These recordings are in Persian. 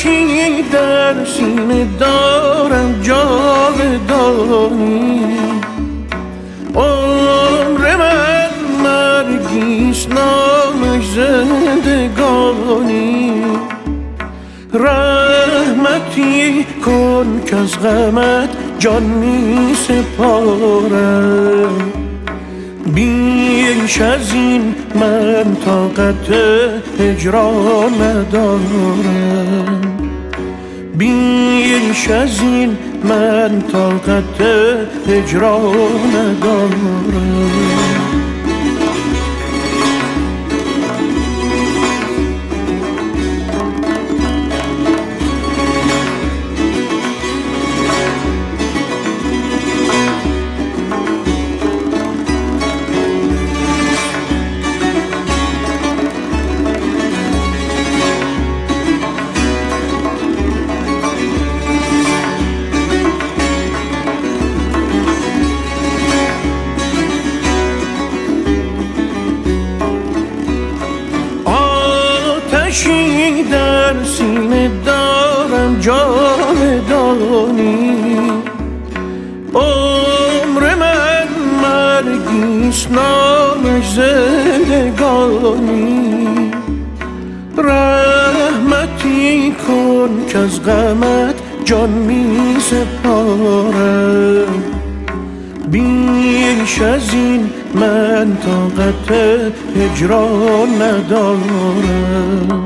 آتشی در سینه دارم جاودانی، عمر من مرگیست نامش زندگانی. رحمتی کن که از غمت جان می سپارم، بیش از این من طاقت هجران ندارم، بیش از این من طاقت هجران ندارم. آتشی در سینه دارم جاودانی، عمر من مرگیست نامش زندگانی. رحمتی کن که از غمت جان می سپارم، بیش از این من طاقت هجران ندارم،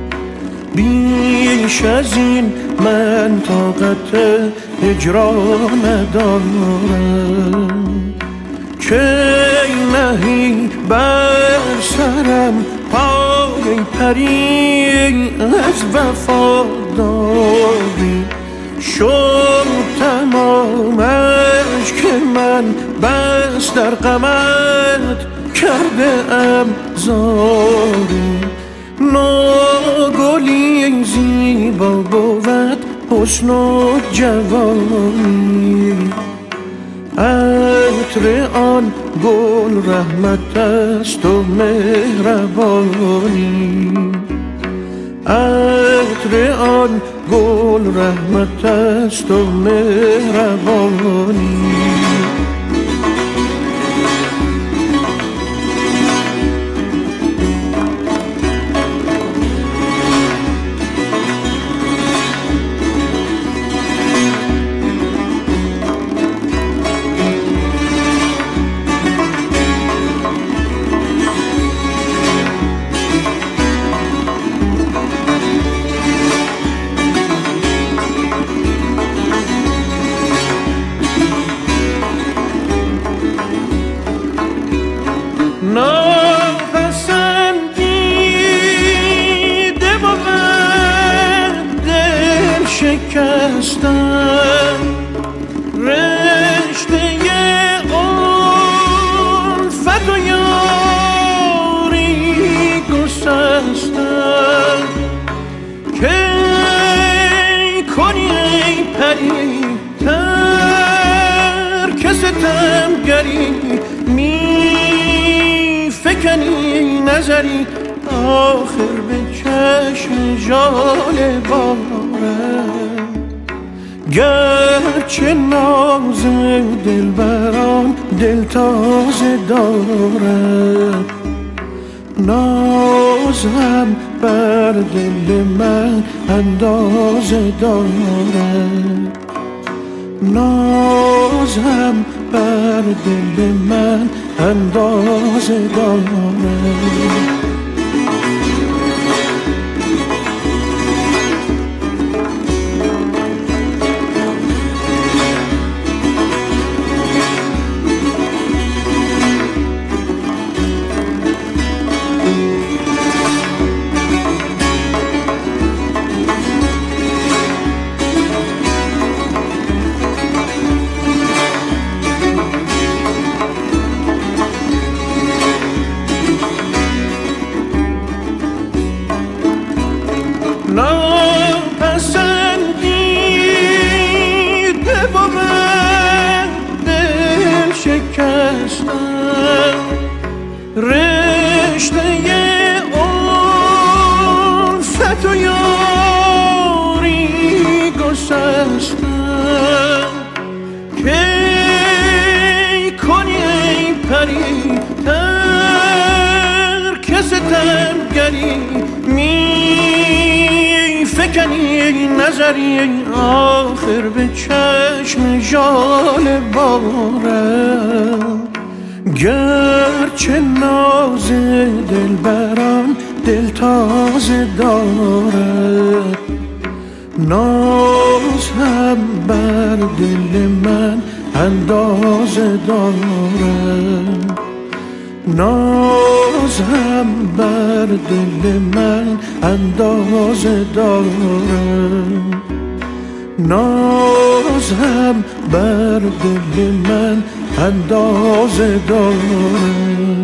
بیش از این من طاقت هجران ندارم. کی نهی بر سرم پای پری از وفاداری، شد تمامش که من بس در غمت کرده ام زاری. نوگلی زیبا بود حسن و جوانی، عطر آن گل رحمت است و مهربانی، عطر آن گل رحمت است و مهربانی. ناپسندیده بود دل شکستن، رشته الفت و یاری گسستن. کی کنی ای پری ترک ستمگری، فکنی نظری آخر به چشم ژاله بارم. گرچه ناز دلبران دل تازه دارد، نازم بر دل من اندازه دارد، نازم بر دل من اندازه دارد. ناپسندیده بود دل شکستن، رشته الفت و یاری ستم گری می فکنی نظری آخر به چشم ژاله بارم گرچه ناز دلبران دل تازه دارد ناز هم بر دل من اندازه دارد ناز هم بر دل من اندازه دارد ناز هم بر دل من اندازه دارد